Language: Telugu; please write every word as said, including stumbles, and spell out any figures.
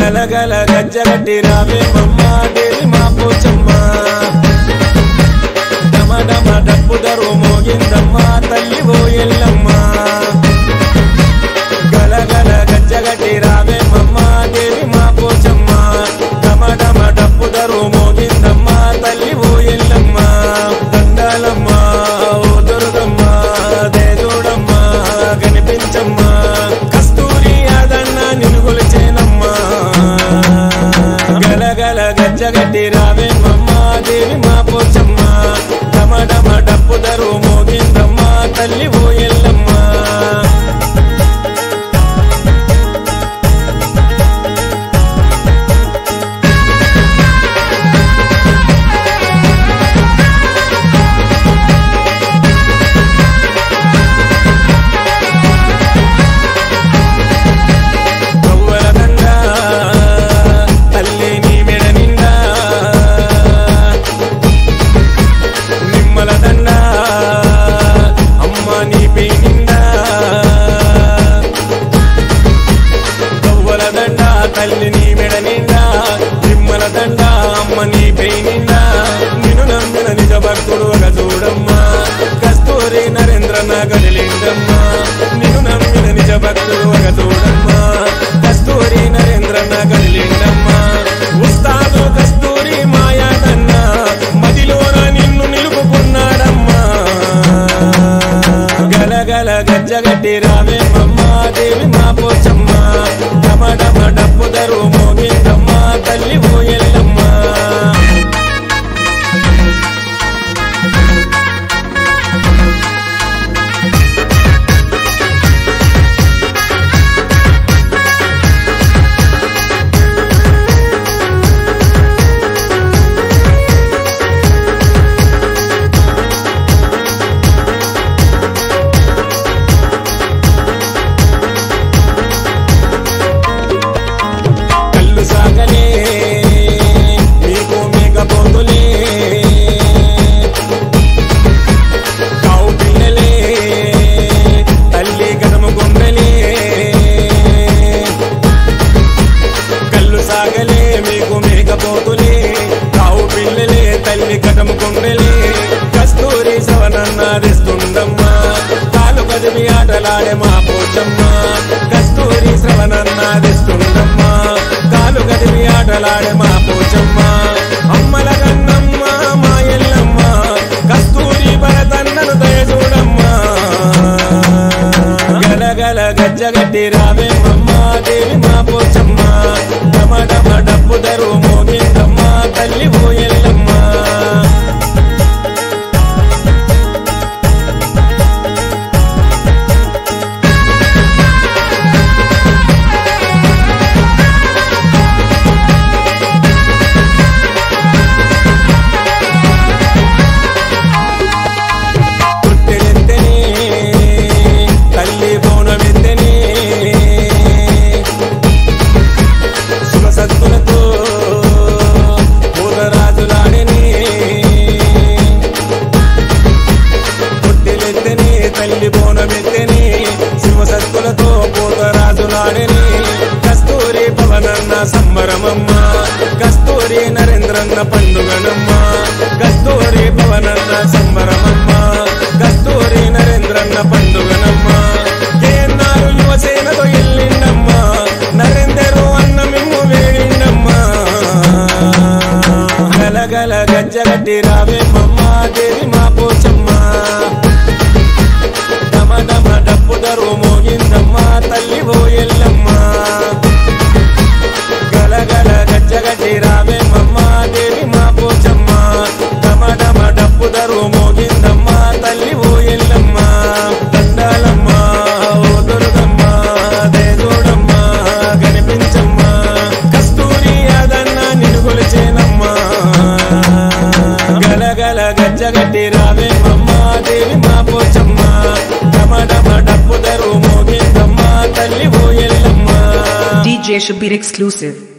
గలగల గజ్జగట్టి రావే మమ్మ దేవి మా పోచమ్మ డమ డమ డప్పు దరు మోగిందమ్మ తల్లి ఓ ఎల్లమ్మ గలగల గజ్జగట్టి రావే మమ్మ దేవి మా పోచమ్మ డమ డమ డప్పు దరు మోగిందమ్మ తల్లి ఓ ఎల్లమ్మ దండాలమ్మ ఓ దుర్గమ్మ దేదోడమ్మ కనిపించమ్మ కస్తూరి అదన్న నిన్ను కొలిచేనమ్మ గలగల గజ్జగట్టి రావే మమ్మ దేవి మా పోచమ్మ డమ డమ డప్పు దరు మోగిందమ్మ తల్లి ఓ ఎల్లమ్మ తల్లి నీ మెడ నిండా నిమ్మల దండ అమ్మ నీ పెయి నిండా నిన్ను నమ్మిన నిజ భక్తుడు ఒక చూడమ్మా కస్తూరి నరేంద్ర నగలిందమ్మా నిన్ను నమ్మిన నిజ భక్తుడు ఒక చూడమ్మా కస్తూరి నరేంద్ర నగలిందమ్మా ఉస్తాదు కస్తూరి మాయాదన్న మదిలోన నిన్ను నిలుపుకున్నాడమ్మా గలగల గజ్జగట్టి రావే మమ్మ దేవి మా పోచమ్మ డమ డమ డప్పు దరు మోగిందమ్మ తల్లి ఓ ఎల్లమ్మ సాగలే మీకు మేకపోతులే కావు పిల్లలే తల్లి గదము గుండెలే కళ్ళు సాగలే మీకు మేకపోతులే కావు పిల్లలే తల్లి గదము గుండెలే కస్తూరి శ్రవణన్నాదిస్తుందమ్మా కాలు కదిమి ఆటలాడే మా పోచమ్మ కస్తూరి శ్రవణన్నాదిస్తుందమ్మా కాలు గదివి ఆటలాడే మా పోచమ్మ అమ్మల కన్నమ్మ మా ఎల్లమ్మ కస్తూరి భరతన్నను దయచూడమ్మ గలగల గజ్జగట్టి రావే మమ్మ దేవి మా పోచమ్మ డమ డమ డప్పు దరు మోగిందమ్మ తల్లి ఓ ఎల్లమ్మ తల్లి బోనమెత్తని శివసత్తులతో పోతరాజులాడని కస్తూరి పవనన్న సంబరమమ్మ కస్తూరి నరేంద్రన్న పండుగనమ్మ కస్తూరి పవనన్న సంబరమమ్మ కస్తూరి నరేంద్రన్న పండుగనమ్మ కేన్నారు యువసేనతో ఎల్లిండమ్మ నరేందరు అన్న మిమ్ము వేడిండమ్మ గలగల గజ్జగట్టి రావే మమ్మ దేవి మా పోచమ్మ డమ డమ డప్పు దరు మోగిందమ్మ తల్లి ఓ ఎల్లమ్మ గలగల గజ్జగట్టి రావే మమ్మ దేవి మా పోచమ్మ డమ డమ డప్పు దరు మోగిందమ్మ తల్లి ఓ ఎల్లమ్మ దండాలమ్మ ఓ దుర్గమ్మ దేదోడమ్మ కనిపించమ్మ కస్తూరి అదన్న నిన్ను కొలిచేనమ్మ గలగల గజ్జగట్టి రావే మమ్మ దేవి మా పోచమ్మ డమ డమ డప్పు దరు మోగిందమ్మ తల్లి ఓ Yellamma D J Shabir exclusive.